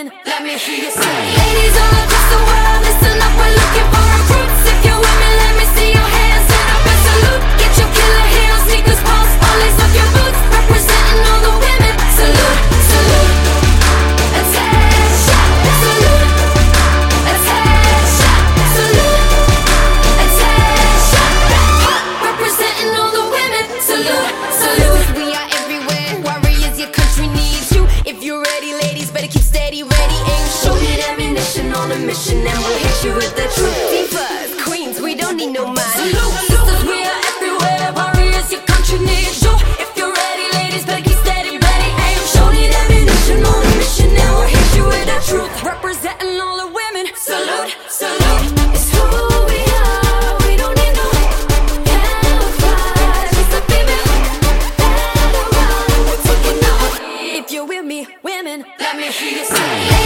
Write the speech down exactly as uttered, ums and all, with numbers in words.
women, let me hear you say. Ladies all across the world, listen up, we're looking for recruits. If you're women, let me see your hands and up and salute. Get your killer heels, sneakers, pumps, all lace up your boots. Representing all the women, salute, salute. Attention, salute. Attention, salute. Attention, representing all the women, salute, salute. We are everywhere, warriors, your country needs you. If you're ready, ladies, better keep steady, ready, aim, shoot. Need ammunition on a mission, and we'll hit you with the truth. Divas, queens, we don't need no mind. Salute, sisters, we are everywhere, warriors, your country needs you. If you're ready, ladies, better keep steady, ready, aim, shoot. Need ammunition on a mission, and we'll hit you with the truth. Representing all the women, salute, salute. It's who we are, we don't need no camouflage. It's the female battle round, we're taking off. If you're with me, women, let me hear you say.